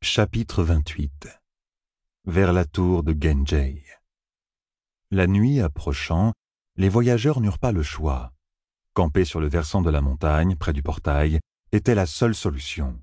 Chapitre 28. Vers la tour de Genjei. La nuit approchant, les voyageurs n'eurent pas le choix. Camper sur le versant de la montagne, près du portail, était la seule solution.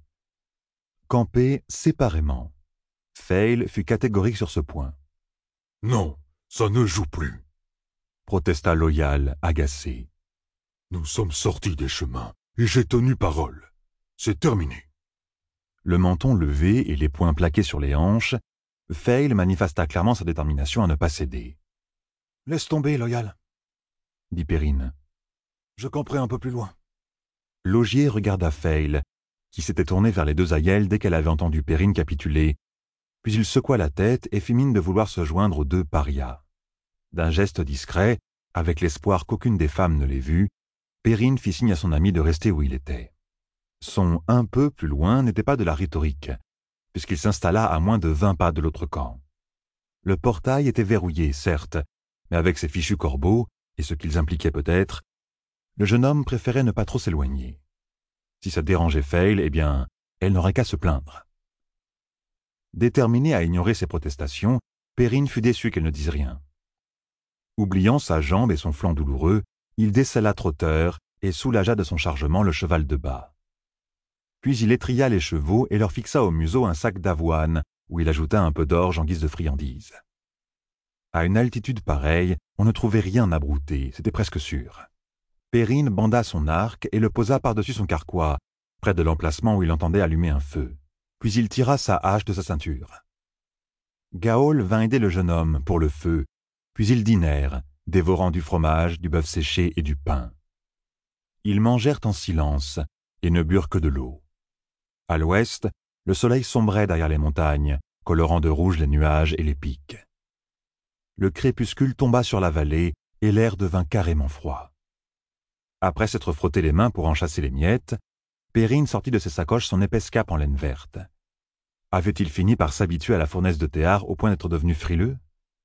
Camper séparément. Fail fut catégorique sur ce point. « Non, ça ne joue plus !» protesta Loyal, agacé. « Nous sommes sortis des chemins, et j'ai tenu parole. C'est terminé. » Le menton levé et les poings plaqués sur les hanches, Fail manifesta clairement sa détermination à ne pas céder. « Laisse tomber, Loyal, » dit Perrine. « Je camperai un peu plus loin. » Laugier regarda Fail, qui s'était tourné vers les deux aïeules dès qu'elle avait entendu Perrine capituler, puis il secoua la tête et fit mine de vouloir se joindre aux deux parias. D'un geste discret, avec l'espoir qu'aucune des femmes ne l'ait vu, Perrine fit signe à son ami de rester où il était. Son « un peu plus loin » n'était pas de la rhétorique, puisqu'il s'installa à moins de 20 pas de l'autre camp. Le portail était verrouillé, certes, mais avec ses fichus corbeaux, et ce qu'ils impliquaient peut-être, le jeune homme préférait ne pas trop s'éloigner. Si ça dérangeait Fail, eh bien, elle n'aurait qu'à se plaindre. Déterminé à ignorer ses protestations, Perrine fut déçue qu'elle ne dise rien. Oubliant sa jambe et son flanc douloureux, il descella trotteur et soulagea de son chargement le cheval de bas. Puis il étria les chevaux et leur fixa au museau un sac d'avoine, où il ajouta un peu d'orge en guise de friandise. À une altitude pareille, on ne trouvait rien à brouter, c'était presque sûr. Perrine banda son arc et le posa par-dessus son carquois, près de l'emplacement où il entendait allumer un feu. Puis il tira sa hache de sa ceinture. Gaol vint aider le jeune homme pour le feu, puis ils dînèrent, dévorant du fromage, du bœuf séché et du pain. Ils mangèrent en silence et ne burent que de l'eau. À l'ouest, le soleil sombrait derrière les montagnes, colorant de rouge les nuages et les pics. Le crépuscule tomba sur la vallée et l'air devint carrément froid. Après s'être frotté les mains pour en chasser les miettes, Perrine sortit de ses sacoches son épaisse cape en laine verte. Avait-il fini par s'habituer à la fournaise de théard au point d'être devenu frileux?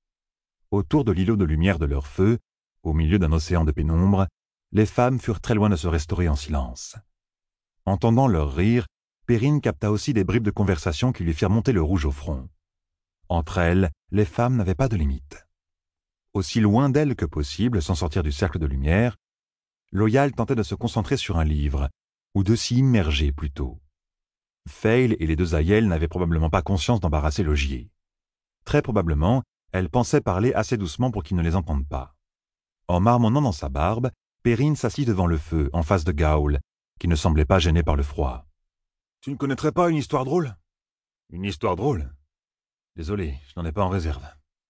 Autour de l'îlot de lumière de leur feu, au milieu d'un océan de pénombre, les femmes furent très loin de se restaurer en silence. Entendant leur rire, Perrine capta aussi des bribes de conversation qui lui firent monter le rouge au front. Entre elles, les femmes n'avaient pas de limite. Aussi loin d'elles que possible, sans sortir du cercle de lumière, Loyal tentait de se concentrer sur un livre, ou de s'y immerger plutôt. Fail et les deux aïeules n'avaient probablement pas conscience d'embarrasser Laugier. Très probablement, elles pensaient parler assez doucement pour qu'il ne les entende pas. En marmonnant dans sa barbe, Perrine s'assit devant le feu, en face de Gaol, qui ne semblait pas gêné par le froid. « Tu ne connaîtrais pas une histoire drôle ?»« Une histoire drôle ? Désolé, je n'en ai pas en réserve. »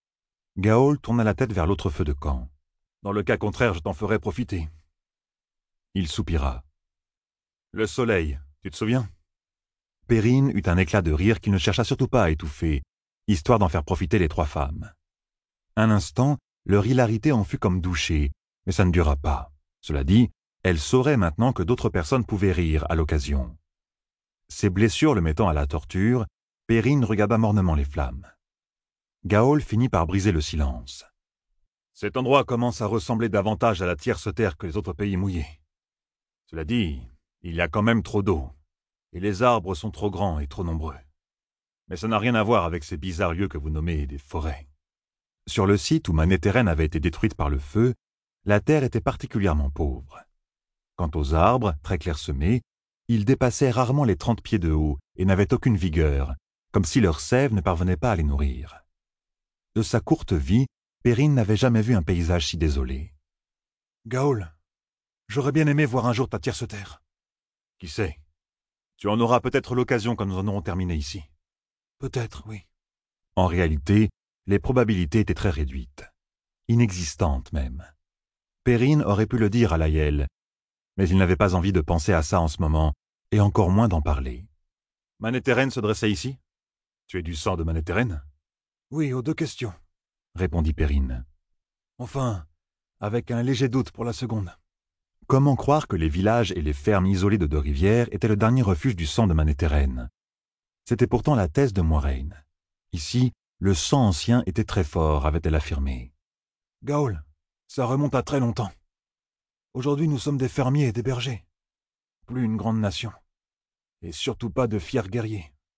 Gaol tourna la tête vers l'autre feu de camp. « Dans le cas contraire, je t'en ferai profiter. » Il soupira. « Le soleil, tu te souviens ?» Perrine eut un éclat de rire qu'il ne chercha surtout pas à étouffer, histoire d'en faire profiter les trois femmes. Un instant, leur hilarité en fut comme douchée, mais ça ne dura pas. Cela dit, elle saurait maintenant que d'autres personnes pouvaient rire à l'occasion. Ses blessures le mettant à la torture, Perrine regarda mornement les flammes. Gaol finit par briser le silence. « Cet endroit commence à ressembler davantage à la tierce terre que les autres pays mouillés. Cela dit, il y a quand même trop d'eau, et les arbres sont trop grands et trop nombreux. Mais ça n'a rien à voir avec ces bizarres lieux que vous nommez des forêts. » Sur le site où Manéthérène avait été détruite par le feu, la terre était particulièrement pauvre. Quant aux arbres, très clairsemés, ils dépassaient rarement les 30 pieds de haut et n'avaient aucune vigueur, comme si leur sève ne parvenait pas à les nourrir. De sa courte vie, Perrine n'avait jamais vu un paysage si désolé. « Gaol, j'aurais bien aimé voir un jour ta tierce terre. »« Qui sait? Tu en auras peut-être l'occasion quand nous en aurons terminé ici. »« Peut-être, oui. » En réalité, les probabilités étaient très réduites, inexistantes même. Perrine aurait pu le dire à Laëlle, mais il n'avait pas envie de penser à ça en ce moment, et encore moins d'en parler. « Manéthérène se dressait ici? Tu es du sang de Manéthérène? »« Oui, aux deux questions, » répondit Perrine. « Enfin, avec un léger doute pour la seconde. » Comment croire que les villages et les fermes isolées de Deux-Rivières étaient le dernier refuge du sang de Manéthérène? C'était pourtant la thèse de Moiraine. Ici, le sang ancien était très fort, avait-elle affirmé. « Gaol, ça remonte à très longtemps. Aujourd'hui, nous sommes des fermiers et des bergers. Plus une grande nation. Et surtout pas de fiers guerriers.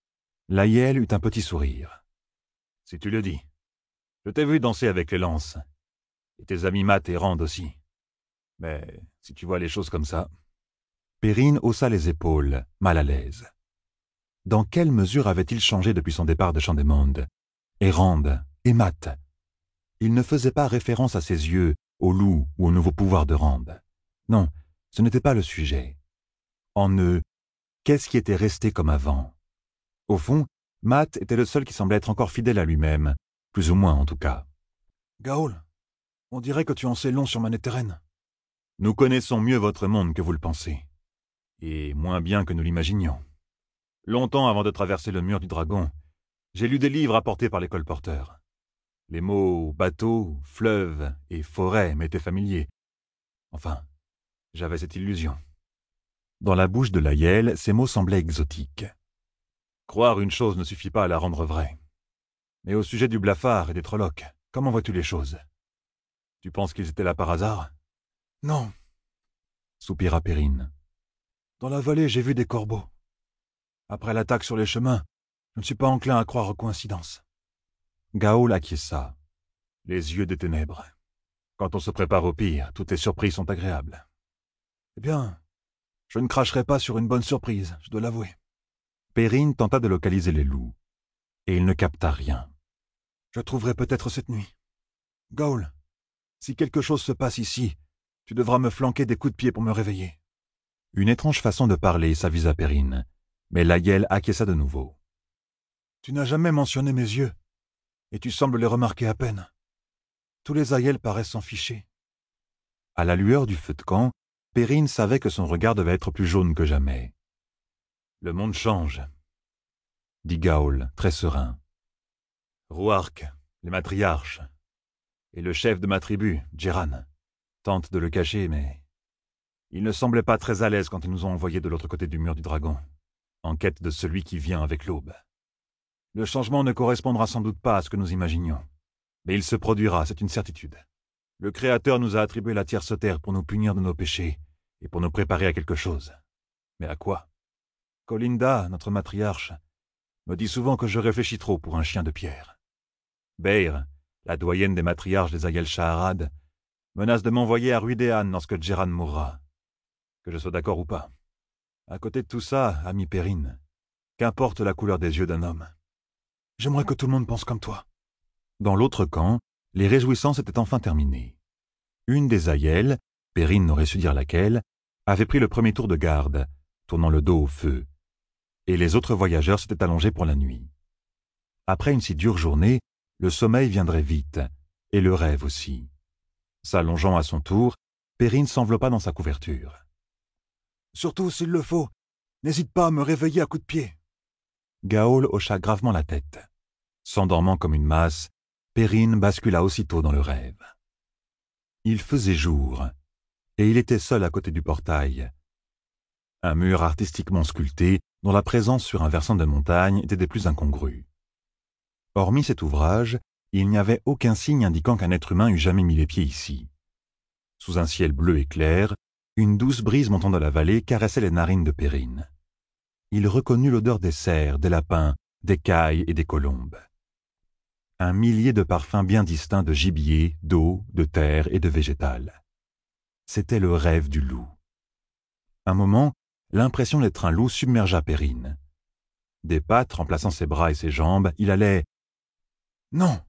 Laïel eut un petit sourire. « Si tu le dis. Je t'ai vu danser avec les lances. Et tes amis Matt et Rand aussi. Mais si tu vois les choses comme ça... » Perrine haussa les épaules, mal à l'aise. Dans quelle mesure avait-il changé depuis son départ de Chandemonde? Et Rand, et Matt? Il ne faisait pas référence à ses yeux, au loup ou au nouveau pouvoir de Rand. Non, ce n'était pas le sujet. En eux, qu'est-ce qui était resté comme avant? Au fond, Matt était le seul qui semblait être encore fidèle à lui-même, plus ou moins en tout cas. « Gaol, on dirait que tu en sais long sur Manetheren. »« Nous connaissons mieux votre monde que vous le pensez. Et moins bien que nous l'imaginions. Longtemps avant de traverser le mur du dragon, j'ai lu des livres apportés par les colporteurs. Les mots bateau, fleuve et forêt m'étaient familiers. Enfin, j'avais cette illusion. » Dans la bouche de Laïel, ces mots semblaient exotiques. Croire une chose ne suffit pas à la rendre vraie. Mais au sujet du blafard et des trollocs, comment vois-tu les choses? Tu penses qu'ils étaient là par hasard? Non, Soupira Perrine. dans la vallée, j'ai vu des corbeaux. Après l'attaque sur les chemins, je ne suis pas enclin à croire aux coïncidences. Gaol acquiesça, les yeux des ténèbres. Quand on se prépare au pire, toutes les surprises sont agréables. Eh bien, je ne cracherai pas sur une bonne surprise, je dois l'avouer. Perrine tenta de localiser les loups, et il ne capta rien. Je trouverai peut-être cette nuit. Gaol, si quelque chose se passe ici, tu devras me flanquer des coups de pied pour me réveiller. Une étrange façon de parler s'avisa Perrine, mais Laïel acquiesça de nouveau. Tu n'as jamais mentionné mes yeux, et tu sembles les remarquer à peine. Tous les aïels paraissent s'en ficher. À la lueur du feu de camp, Perrine savait que son regard devait être plus jaune que jamais. « Le monde change, » dit Gaol, très serein. « Rouark, les matriarches, et le chef de ma tribu, Djeran, tentent de le cacher, mais ils ne semblaient pas très à l'aise quand ils nous ont envoyés de l'autre côté du mur du dragon, en quête de celui qui vient avec l'aube. Le changement ne correspondra sans doute pas à ce que nous imaginions, mais il se produira, c'est une certitude. Le Créateur nous a attribué la tierce terre pour nous punir de nos péchés et pour nous préparer à quelque chose. Mais à quoi? Colinda, notre matriarche, me dit souvent que je réfléchis trop pour un chien de pierre. Beir, la doyenne des matriarches des Aïel Shaharad, menace de m'envoyer à Ruidéan lorsque Djeran mourra. Que je sois d'accord ou pas. À côté de tout ça, ami Perrine, qu'importe la couleur des yeux d'un homme. J'aimerais que tout le monde pense comme toi. Dans l'autre camp, les réjouissances étaient enfin terminées. Une des Aïel, Perrine n'aurait su dire laquelle, avait pris le premier tour de garde, tournant le dos au feu, et les autres voyageurs s'étaient allongés pour la nuit. Après une si dure journée, le sommeil viendrait vite, et le rêve aussi. S'allongeant à son tour, Perrine s'enveloppa dans sa couverture. « Surtout, s'il le faut, n'hésite pas à me réveiller à coups de pied. » Gaol hocha gravement la tête. S'endormant comme une masse, Perrine bascula aussitôt dans le rêve. Il faisait jour, et il était seul à côté du portail. Un mur artistiquement sculpté, dont la présence sur un versant de montagne était des plus incongrues. Hormis cet ouvrage, il n'y avait aucun signe indiquant qu'un être humain eût jamais mis les pieds ici. Sous un ciel bleu et clair, une douce brise montant de la vallée caressait les narines de Perrine. Il reconnut l'odeur des cerfs, des lapins, des cailles et des colombes. Un millier de parfums bien distincts de gibier, d'eau, de terre et de végétal. C'était le rêve du loup. Un moment, l'impression d'être un loup submergea Perrine. Des pattes remplaçant ses bras et ses jambes, il allait... Non!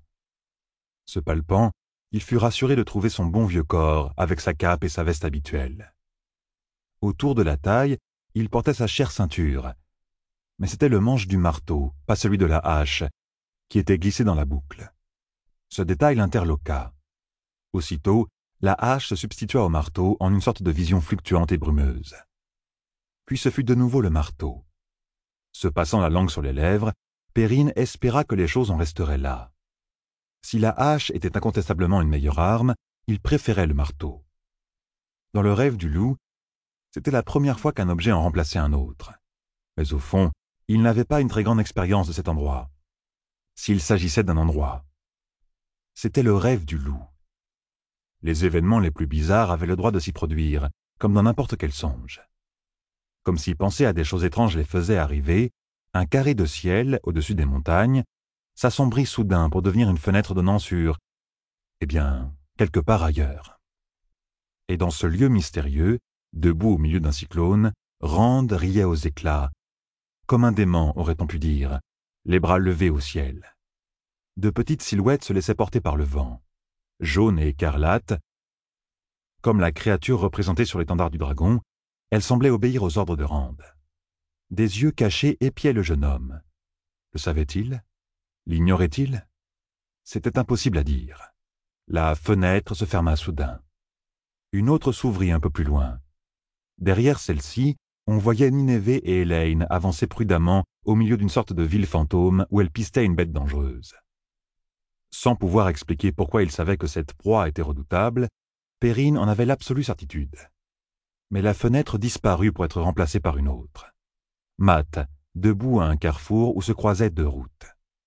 Se palpant, il fut rassuré de trouver son bon vieux corps avec sa cape et sa veste habituelle. Autour de la taille, il portait sa chère ceinture. Mais c'était le manche du marteau, pas celui de la hache, qui était glissé dans la boucle. Ce détail l'interloqua. Aussitôt, la hache se substitua au marteau en une sorte de vision fluctuante et brumeuse. Puis ce fut de nouveau le marteau. Se passant la langue sur les lèvres, Perrine espéra que les choses en resteraient là. Si la hache était incontestablement une meilleure arme, il préférait le marteau. Dans le rêve du loup, c'était la première fois qu'un objet en remplaçait un autre. Mais au fond, il n'avait pas une très grande expérience de cet endroit. S'il s'agissait d'un endroit. C'était le rêve du loup. Les événements les plus bizarres avaient le droit de s'y produire, comme dans n'importe quel songe. Comme si penser à des choses étranges les faisait arriver, Un carré de ciel, au-dessus des montagnes, s'assombrit soudain pour devenir une fenêtre donnant sur, quelque part ailleurs. Et dans ce lieu mystérieux, debout au milieu d'un cyclone, Rand riait aux éclats, comme un dément, aurait-on pu dire, les bras levés au ciel. De petites silhouettes se laissaient porter par le vent, jaunes et écarlates. Comme la créature représentée sur l'étendard du dragon, elle semblait obéir aux ordres de Rand. Des yeux cachés épiaient le jeune homme. Le savait-il? L'ignorait-il? C'était impossible à dire. La fenêtre se ferma soudain. Une autre s'ouvrit un peu plus loin. Derrière celle-ci, on voyait Nineveh et Elaine avancer prudemment au milieu d'une sorte de ville fantôme où elle pistait une bête dangereuse. Sans pouvoir expliquer pourquoi il savait que cette proie était redoutable, Perrine en avait l'absolue certitude. Mais la fenêtre disparut pour être remplacée par une autre. Matt, debout à un carrefour où se croisaient deux routes.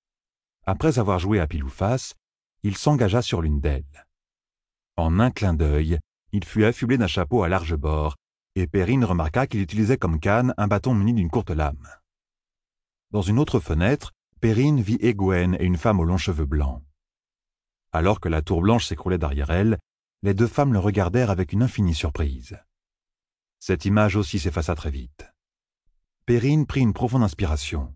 Après avoir joué à pile ou face, il s'engagea sur l'une d'elles. En un clin d'œil, il fut affublé d'un chapeau à large bord, et Perrine remarqua qu'il utilisait comme canne un bâton muni d'une courte lame. Dans une autre fenêtre, Perrine vit Egwene et une femme aux longs cheveux blancs. Alors que la tour blanche s'écroulait derrière elle, les deux femmes le regardèrent avec une infinie surprise. Cette image aussi s'effaça très vite. Perrine prit une profonde inspiration.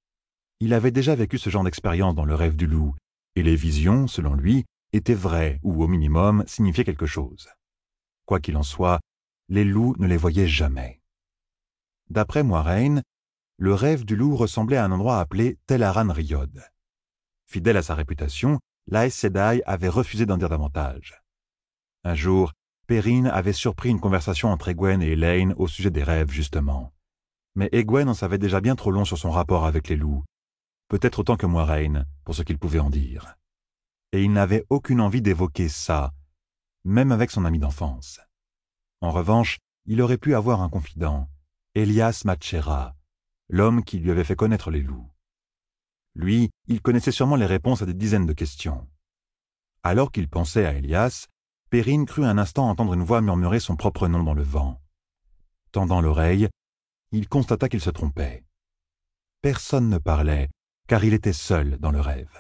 Il avait déjà vécu ce genre d'expérience dans le rêve du loup, et les visions, selon lui, étaient vraies ou au minimum signifiaient quelque chose. Quoi qu'il en soit, les loups ne les voyaient jamais. D'après Moiraine, le rêve du loup ressemblait à un endroit appelé Tel Aran Riyod. Fidèle à sa réputation, l'Aes Sedai avait refusé d'en dire davantage. Un jour, Perrine avait surpris une conversation entre Egwene et Elaine au sujet des rêves, justement. Mais Egwene en savait déjà bien trop long sur son rapport avec les loups, peut-être autant que Moiraine, pour ce qu'il pouvait en dire. Et il n'avait aucune envie d'évoquer ça, même avec son ami d'enfance. En revanche, il aurait pu avoir un confident, Elias Matchera, l'homme qui lui avait fait connaître les loups. Lui, il connaissait sûrement les réponses à des dizaines de questions. Alors qu'il pensait à Elias, Perrine crut un instant entendre une voix murmurer son propre nom dans le vent. Tendant l'oreille, il constata qu'il se trompait. Personne ne parlait, car il était seul dans le rêve.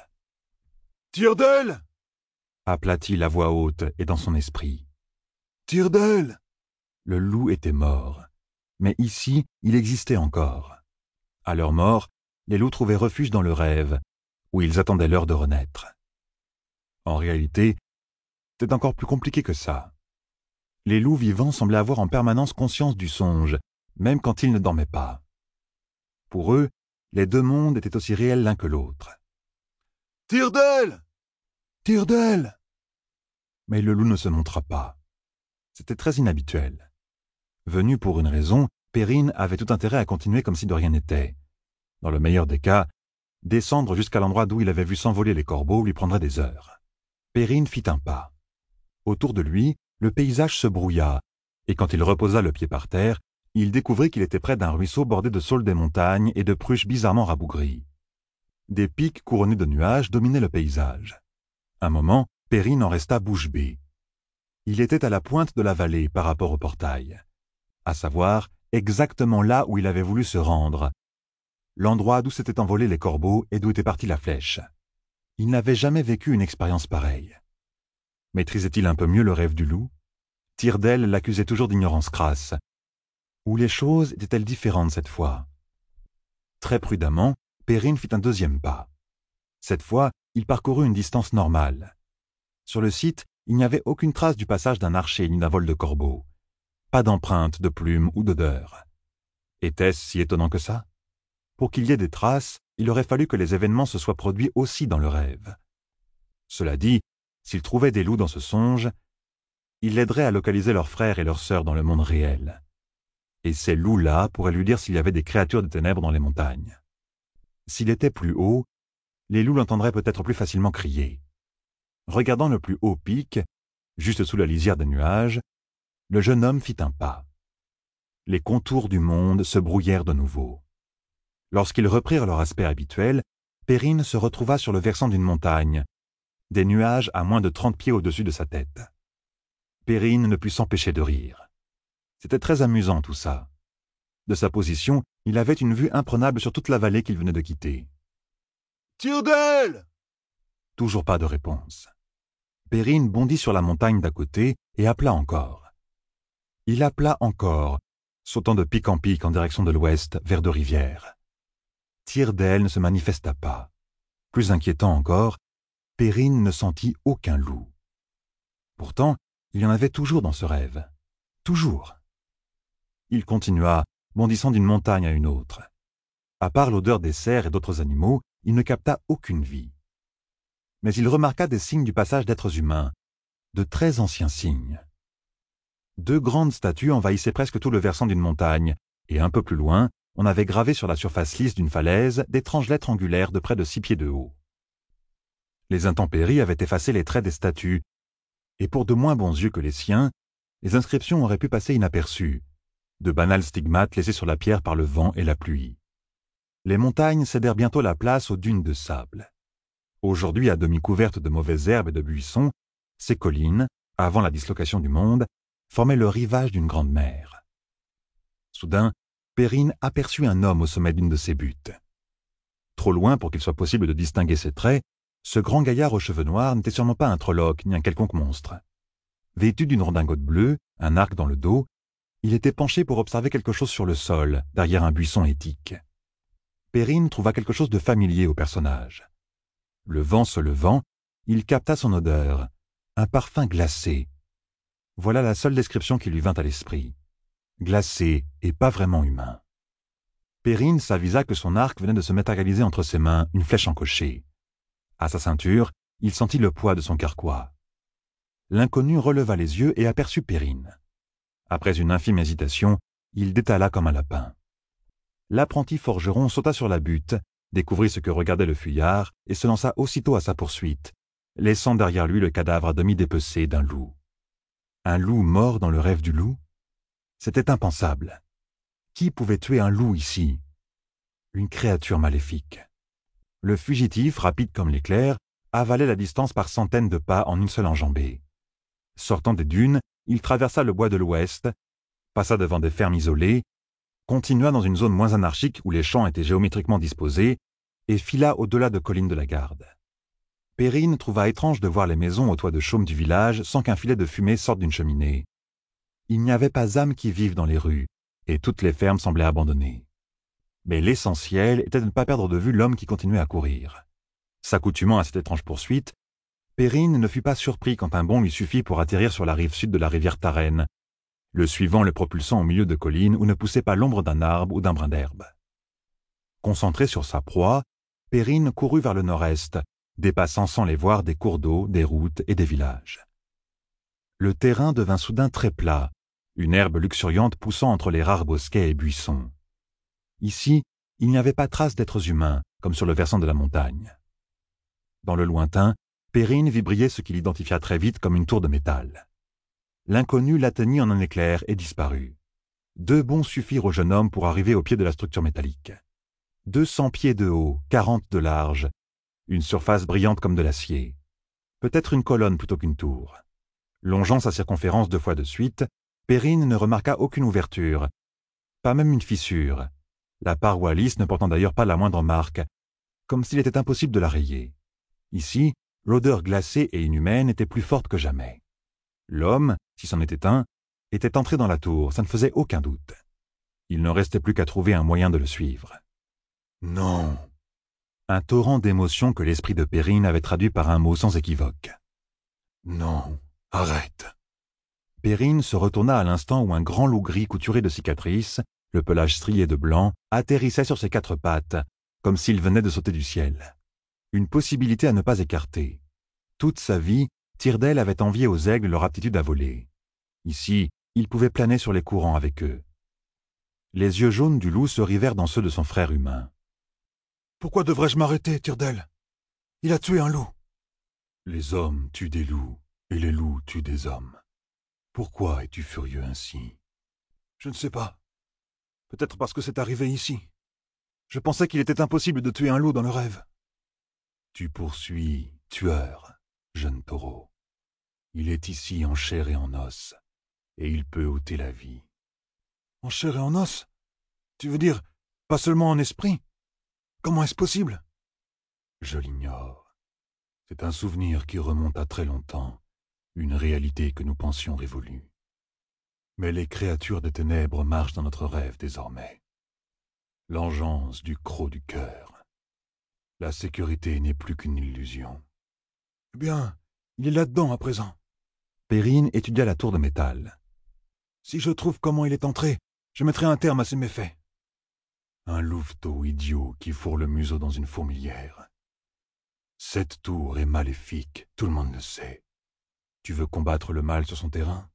« Tyrdael » aplatit la voix haute et dans son esprit. « Tyrdael » Le loup était mort, mais ici, il existait encore. À leur mort, les loups trouvaient refuge dans le rêve, où ils attendaient l'heure de renaître. En réalité, c'était encore plus compliqué que ça. Les loups vivants semblaient avoir en permanence conscience du songe, même quand ils ne dormaient pas. Pour eux, les deux mondes étaient aussi réels l'un que l'autre. « Tyrdael ! Tyrdael » Mais le loup ne se montra pas. C'était très inhabituel. Venu pour une raison, Perrine avait tout intérêt à continuer comme si de rien n'était. Dans le meilleur des cas, descendre jusqu'à l'endroit d'où il avait vu s'envoler les corbeaux lui prendrait des heures. Perrine fit un pas. Autour de lui, le paysage se brouilla, et quand il reposa le pied par terre, il découvrit qu'il était près d'un ruisseau bordé de saules des montagnes et de pruches bizarrement rabougries. Des pics couronnés de nuages dominaient le paysage. Un moment, Perrine en resta bouche bée. Il était à la pointe de la vallée par rapport au portail, à savoir exactement là où il avait voulu se rendre, l'endroit d'où s'étaient envolés les corbeaux et d'où était partie la flèche. Il n'avait jamais vécu une expérience pareille. Maîtrisait-il un peu mieux le rêve du loup? Tyrdael l'accusait toujours d'ignorance crasse. Ou les choses étaient-elles différentes cette fois? Très prudemment, Perrine fit un deuxième pas. Cette fois, il parcourut une distance normale. Sur le site, il n'y avait aucune trace du passage d'un archer ni d'un vol de corbeau. Pas d'empreinte, de plume ou d'odeur. Était-ce si étonnant que ça? Pour qu'il y ait des traces, il aurait fallu que les événements se soient produits aussi dans le rêve. Cela dit, s'il trouvait des loups dans ce songe, il l'aiderait à localiser leurs frères et leurs sœurs dans le monde réel. Et ces loups-là pourraient lui dire s'il y avait des créatures des ténèbres dans les montagnes. S'il était plus haut, les loups l'entendraient peut-être plus facilement crier. Regardant le plus haut pic, juste sous la lisière des nuages, le jeune homme fit un pas. Les contours du monde se brouillèrent de nouveau. Lorsqu'ils reprirent leur aspect habituel, Perrine se retrouva sur le versant d'une montagne, des nuages à moins de 30 pieds au-dessus de sa tête. Perrine ne put s'empêcher de rire. C'était très amusant tout ça. De sa position, il avait une vue imprenable sur toute la vallée qu'il venait de quitter. « Tyrdael !» Toujours pas de réponse. Perrine bondit sur la montagne d'à côté et appela encore. Il appela encore, sautant de pic en pic en direction de l'ouest, vers deux rivières. Tyrdael ne se manifesta pas. Plus inquiétant encore, Perrine ne sentit aucun loup. Pourtant, il y en avait toujours dans ce rêve. Toujours. Il continua, bondissant d'une montagne à une autre. À part l'odeur des cerfs et d'autres animaux, il ne capta aucune vie. Mais il remarqua des signes du passage d'êtres humains, de très anciens signes. Deux grandes statues envahissaient presque tout le versant d'une montagne, et un peu plus loin, on avait gravé sur la surface lisse d'une falaise d'étranges lettres angulaires de près de 6 pieds de haut. Les intempéries avaient effacé les traits des statues, et pour de moins bons yeux que les siens, les inscriptions auraient pu passer inaperçues, de banals stigmates laissés sur la pierre par le vent et la pluie. Les montagnes cédèrent bientôt la place aux dunes de sable. Aujourd'hui à demi couvertes de mauvaises herbes et de buissons, ces collines, avant la dislocation du monde, formaient le rivage d'une grande mer. Soudain, Perrine aperçut un homme au sommet d'une de ces buttes. Trop loin pour qu'il soit possible de distinguer ses traits, ce grand gaillard aux cheveux noirs n'était sûrement pas un trolloc ni un quelconque monstre. Vêtu d'une redingote bleue, un arc dans le dos, il était penché pour observer quelque chose sur le sol, derrière un buisson étique. Perrine trouva quelque chose de familier au personnage. Le vent se levant, il capta son odeur, un parfum glacé. Voilà la seule description qui lui vint à l'esprit. Glacé et pas vraiment humain. Perrine s'avisa que son arc venait de se matérialiser entre ses mains, une flèche encochée. À sa ceinture, il sentit le poids de son carquois. L'inconnu releva les yeux et aperçut Perrine. Après une infime hésitation, il détala comme un lapin. L'apprenti forgeron sauta sur la butte, découvrit ce que regardait le fuyard et se lança aussitôt à sa poursuite, laissant derrière lui le cadavre à demi dépecé d'un loup. Un loup mort dans le rêve du loup? C'était impensable. Qui pouvait tuer un loup ici? Une créature maléfique. Le fugitif, rapide comme l'éclair, avalait la distance par centaines de pas en une seule enjambée. Sortant des dunes, il traversa le bois de l'ouest, passa devant des fermes isolées, continua dans une zone moins anarchique où les champs étaient géométriquement disposés, et fila au-delà de collines de la Garde. Perrine trouva étrange de voir les maisons au toit de chaume du village sans qu'un filet de fumée sorte d'une cheminée. Il n'y avait pas âme qui vive dans les rues, et toutes les fermes semblaient abandonnées. Mais l'essentiel était de ne pas perdre de vue l'homme qui continuait à courir. S'accoutumant à cette étrange poursuite, Perrine ne fut pas surpris quand un bond lui suffit pour atterrir sur la rive sud de la rivière Tarenne, le suivant le propulsant au milieu de collines où ne poussait pas l'ombre d'un arbre ou d'un brin d'herbe. Concentré sur sa proie, Perrine courut vers le nord-est, dépassant sans les voir des cours d'eau, des routes et des villages. Le terrain devint soudain très plat, une herbe luxuriante poussant entre les rares bosquets et buissons. Ici, il n'y avait pas trace d'êtres humains, comme sur le versant de la montagne. Dans le lointain, Perrine vit briller ce qu'il identifia très vite comme une tour de métal. L'inconnu l'atteignit en un éclair et disparut. 2 bonds suffirent au jeune homme pour arriver au pied de la structure métallique. 200 pieds de haut, 40 de large, une surface brillante comme de l'acier. Peut-être une colonne plutôt qu'une tour. Longeant sa circonférence 2 fois de suite, Perrine ne remarqua aucune ouverture, pas même une fissure, la paroi lisse ne portant d'ailleurs pas la moindre marque, comme s'il était impossible de la rayer. Ici, l'odeur glacée et inhumaine était plus forte que jamais. L'homme, si c'en était un, était entré dans la tour, ça ne faisait aucun doute. Il ne restait plus qu'à trouver un moyen de le suivre. Non. Un torrent d'émotions que l'esprit de Perrine avait traduit par un mot sans équivoque. Non. Arrête. Perrine se retourna à l'instant où un grand loup gris couturé de cicatrices, le pelage strié de blanc, atterrissait sur ses 4 pattes, comme s'il venait de sauter du ciel. Une possibilité à ne pas écarter. Toute sa vie, Tyrdael avait envié aux aigles leur aptitude à voler. Ici, il pouvait planer sur les courants avec eux. Les yeux jaunes du loup se rivèrent dans ceux de son frère humain. « Pourquoi devrais-je m'arrêter, Tyrdael? Il a tué un loup. » Les hommes tuent des loups, et les loups tuent des hommes. Pourquoi es-tu furieux ainsi? Je ne sais pas. Peut-être parce que c'est arrivé ici. Je pensais qu'il était impossible de tuer un loup dans le rêve. Tu poursuis, tueur, jeune taureau. Il est ici en chair et en os, et il peut ôter la vie. En chair et en os? Tu veux dire, pas seulement en esprit? Comment est-ce possible? Je l'ignore. C'est un souvenir qui remonte à très longtemps, une réalité que nous pensions révolue. Mais les créatures des ténèbres marchent dans notre rêve désormais. L'engeance du croc du cœur. La sécurité n'est plus qu'une illusion. Eh bien, il est là-dedans à présent. Perrine étudia la tour de métal. Si je trouve comment il est entré, je mettrai un terme à ses méfaits. Un louveteau idiot qui fourre le museau dans une fourmilière. Cette tour est maléfique, tout le monde le sait. Tu veux combattre le mal sur son terrain?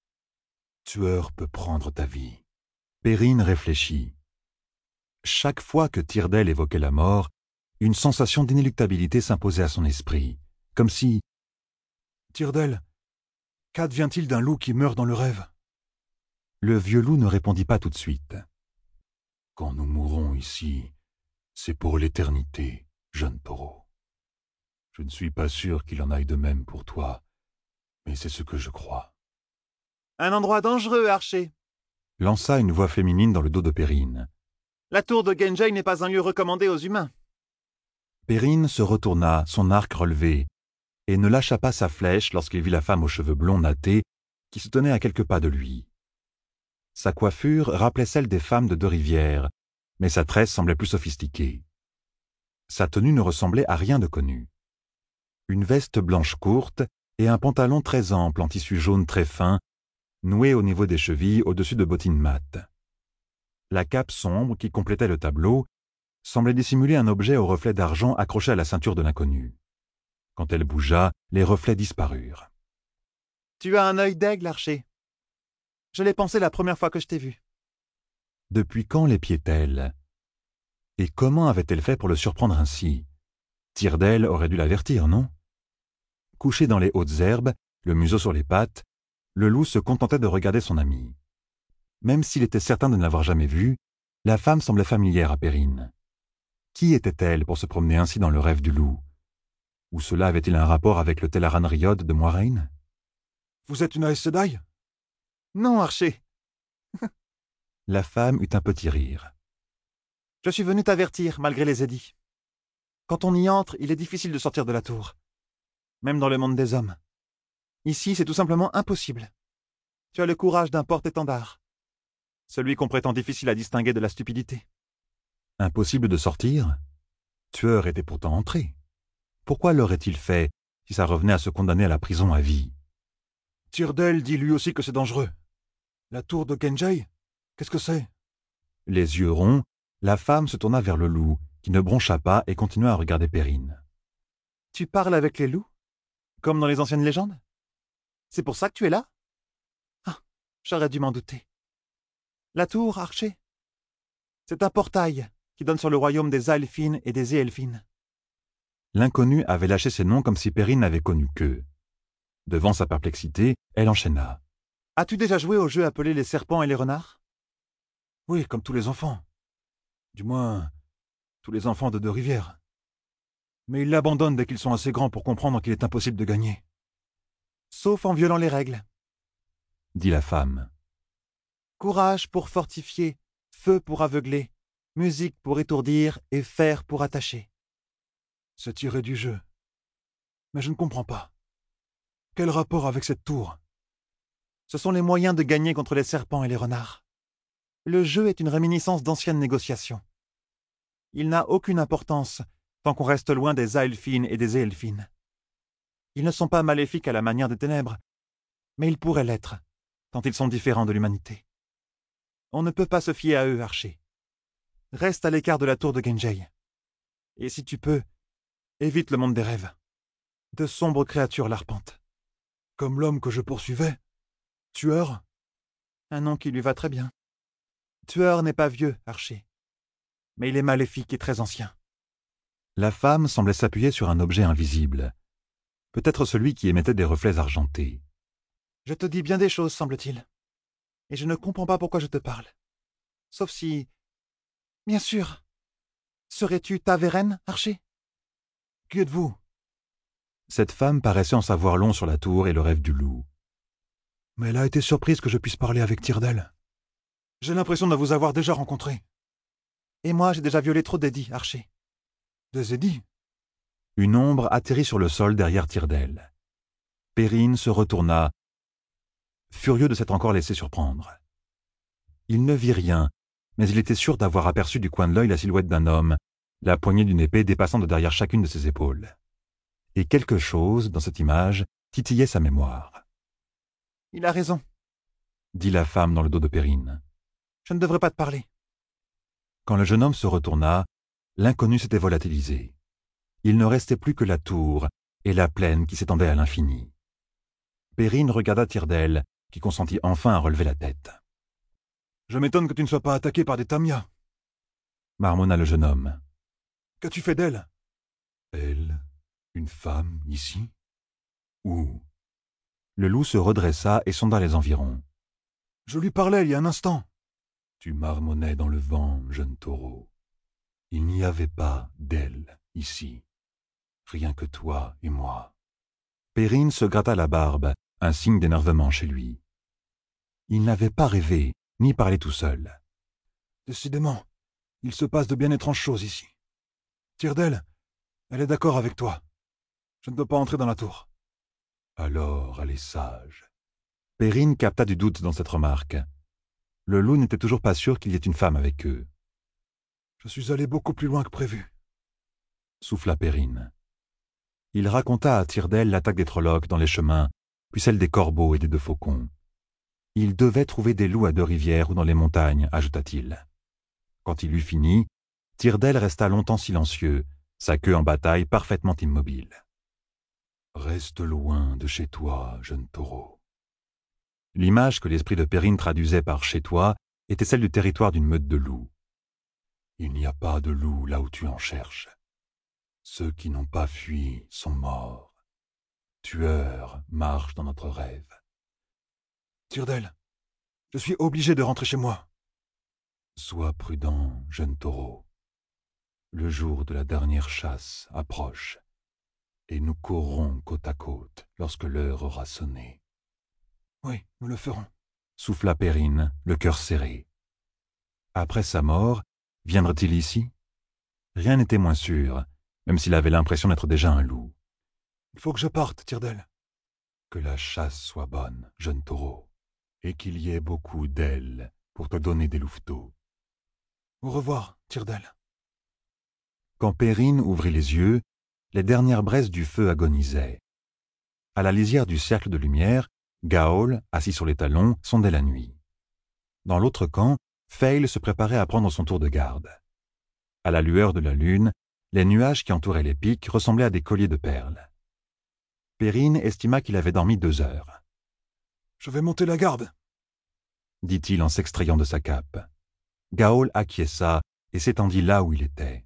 Tueur peut prendre ta vie. Perrine réfléchit. Chaque fois que Tyrrell évoquait la mort, une sensation d'inéluctabilité s'imposait à son esprit, comme si... Tyrrell, qu'advient-il d'un loup qui meurt dans le rêve? Le vieux loup ne répondit pas tout de suite. Quand nous mourrons ici, c'est pour l'éternité, jeune taureau. Je ne suis pas sûr qu'il en aille de même pour toi, mais c'est ce que je crois. Un endroit dangereux, Archer. Lança une voix féminine dans le dos de Perrine. La tour de Genjei n'est pas un lieu recommandé aux humains. Perrine se retourna, son arc relevé, et ne lâcha pas sa flèche lorsqu'il vit la femme aux cheveux blonds nattés qui se tenait à quelques pas de lui. Sa coiffure rappelait celle des femmes de Deux-Rivières, mais sa tresse semblait plus sophistiquée. Sa tenue ne ressemblait à rien de connu. Une veste blanche courte et un pantalon très ample en tissu jaune très fin, noué au niveau des chevilles au-dessus de bottines mates. La cape sombre qui complétait le tableau semblait dissimuler un objet au reflet d'argent accroché à la ceinture de l'inconnu. Quand elle bougea, les reflets disparurent. « Tu as un œil d'aigle, Archer. Je l'ai pensé la première fois que je t'ai vu. » Depuis quand l'épiait-elle? Et comment avait-elle fait pour le surprendre ainsi? Tyrrell aurait dû l'avertir, non? Couché dans les hautes herbes, le museau sur les pattes, le loup se contentait de regarder son ami. Même s'il était certain de ne l'avoir jamais vue, la femme semblait familière à Perrine. Qui était-elle pour se promener ainsi dans le rêve du loup? Ou cela avait-il un rapport avec le Tel'aran Riyod de Moiraine? Vous êtes une Aes Sedai? Non, Archer. La femme eut un petit rire. Je suis venu t'avertir, malgré les édits. Quand on y entre, il est difficile de sortir de la tour. Même dans le monde des hommes. Ici, c'est tout simplement impossible. Tu as le courage d'un porte-étendard. Celui qu'on prétend difficile à distinguer de la stupidité. Impossible de sortir? Tueur était pourtant entré. Pourquoi l'aurait-il fait, si ça revenait à se condamner à la prison à vie? Tyrrell dit lui aussi que c'est dangereux. La tour de Genjei? Qu'est-ce que c'est? Les yeux ronds, la femme se tourna vers le loup, qui ne broncha pas et continua à regarder Perrine. Tu parles avec les loups? Comme dans les anciennes légendes? C'est pour ça que tu es là? Ah, j'aurais dû m'en douter. La tour, Archer? C'est un portail qui donne sur le royaume des Aelfines et des Éelfines. L'inconnu avait lâché ses noms comme si Perrine n'avait connu qu'eux. Devant sa perplexité, elle enchaîna. As-tu déjà joué au jeu appelé les serpents et les renards? Oui, comme tous les enfants. Du moins, tous les enfants de Deux-Rivières. Mais ils l'abandonnent dès qu'ils sont assez grands pour comprendre qu'il est impossible de gagner. Sauf en violant les règles, Dit la femme. Courage pour fortifier, feu pour aveugler, musique pour étourdir et fer pour attacher. C'est tiré du jeu. Mais je ne comprends pas. Quel rapport avec cette tour? Ce sont les moyens de gagner contre les serpents et les renards. Le jeu est une réminiscence d'anciennes négociations. Il n'a aucune importance tant qu'on reste loin des Aelfines et des Éelfines. Ils ne sont pas maléfiques à la manière des ténèbres, mais ils pourraient l'être, tant ils sont différents de l'humanité. On ne peut pas se fier à eux, Archer. Reste à l'écart de la tour de Genjei. Et si tu peux, évite le monde des rêves. De sombres créatures l'arpentent. Comme l'homme que je poursuivais? Tueur? Un nom qui lui va très bien. Tueur n'est pas vieux, Archer. Mais il est maléfique et très ancien. La femme semblait s'appuyer sur un objet invisible. Peut-être celui qui émettait des reflets argentés. Je te dis bien des choses, semble-t-il. Et je ne comprends pas pourquoi je te parle. Sauf si... Bien sûr. Serais-tu Taveren, Archer? Qui êtes-vous? Cette femme paraissait en savoir long sur la tour et le rêve du loup. Mais elle a été surprise que je puisse parler avec Tyrrell. J'ai l'impression de vous avoir déjà rencontré. Et moi, j'ai déjà violé trop d'Eddie, Archer. Des Eddie? Une ombre atterrit sur le sol derrière Tyrrell. Perrine se retourna, furieux de s'être encore laissé surprendre. Il ne vit rien, mais il était sûr d'avoir aperçu du coin de l'œil la silhouette d'un homme, la poignée d'une épée dépassant de derrière chacune de ses épaules. Et quelque chose, dans cette image, titillait sa mémoire. « Il a raison, » dit la femme dans le dos de Perrine. « Je ne devrais pas te parler. » Quand le jeune homme se retourna, l'inconnu s'était volatilisé. Il ne restait plus que la tour et la plaine qui s'étendait à l'infini. Perrine regarda Tyrrell, qui consentit enfin à relever la tête. « Je m'étonne que tu ne sois pas attaqué par des Tamias, » marmonna le jeune homme. « Qu'as-tu fait d'elle? » Elle, une femme, ici? Où? Le loup se redressa et sonda les environs. « Je lui parlais il y a un instant. » Tu marmonnais dans le vent, jeune taureau. Il n'y avait pas d'elle ici. Rien que toi et moi. Perrine se gratta la barbe, un signe d'énervement chez lui. Il n'avait pas rêvé, ni parlé tout seul. Décidément, il se passe de bien étranges choses ici. Tyrrell, elle est d'accord avec toi. Je ne peux pas entrer dans la tour. Alors, elle est sage. Perrine capta du doute dans cette remarque. Le loup n'était toujours pas sûr qu'il y ait une femme avec eux. Je suis allé beaucoup plus loin que prévu, souffla Perrine. Il raconta à Tyrrell l'attaque des Trollocs dans les chemins, puis celle des corbeaux et des deux faucons. Il devait trouver des loups à Deux-Rivières ou dans les montagnes, ajouta-t-il. Quand il eut fini, Tyrrell resta longtemps silencieux, sa queue en bataille parfaitement immobile. Reste loin de chez toi, jeune taureau. L'image que l'esprit de Perrine traduisait par « chez toi » était celle du territoire d'une meute de loups. Il n'y a pas de loups là où tu en cherches. Ceux qui n'ont pas fui sont morts. Tueurs marchent dans notre rêve. Tyrrell, je suis obligé de rentrer chez moi. Sois prudent, jeune taureau. Le jour de la dernière chasse approche, et nous courrons côte à côte lorsque l'heure aura sonné. Oui, nous le ferons, souffla Perrine, le cœur serré. Après sa mort, viendrait-il ici? Rien n'était moins sûr, même s'il avait l'impression d'être déjà un loup. Il faut que je parte, Tyrrell. Que la chasse soit bonne, jeune taureau, et qu'il y ait beaucoup d'ailes pour te donner des louveteaux. Au revoir, Tyrrell. Quand Perrine ouvrit les yeux, les dernières braises du feu agonisaient. À la lisière du cercle de lumière, Gaol, assis sur les talons, sondait la nuit. Dans l'autre camp, Fail se préparait à prendre son tour de garde. À la lueur de la lune, les nuages qui entouraient les pics ressemblaient à des colliers de perles. Perrine estima qu'il avait dormi 2 heures. « Je vais monter la garde, » dit-il en s'extrayant de sa cape. Gaol acquiesça et s'étendit là où il était.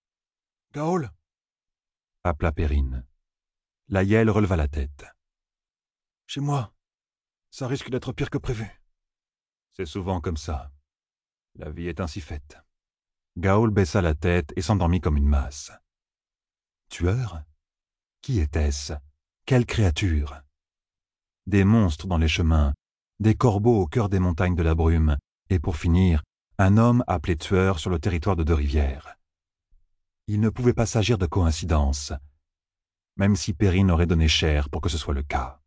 « Gaol » appela Perrine. L'aïeul releva la tête. « Chez moi, ça risque d'être pire que prévu. » C'est souvent comme ça. La vie est ainsi faite. Gaol baissa la tête et s'endormit comme une masse. Tueur? Qui était-ce? Quelle créature? Des monstres dans les chemins, des corbeaux au cœur des montagnes de la brume, et pour finir, un homme appelé tueur sur le territoire de Deux-Rivières. Il ne pouvait pas s'agir de coïncidence, même si Perrine aurait donné cher pour que ce soit le cas.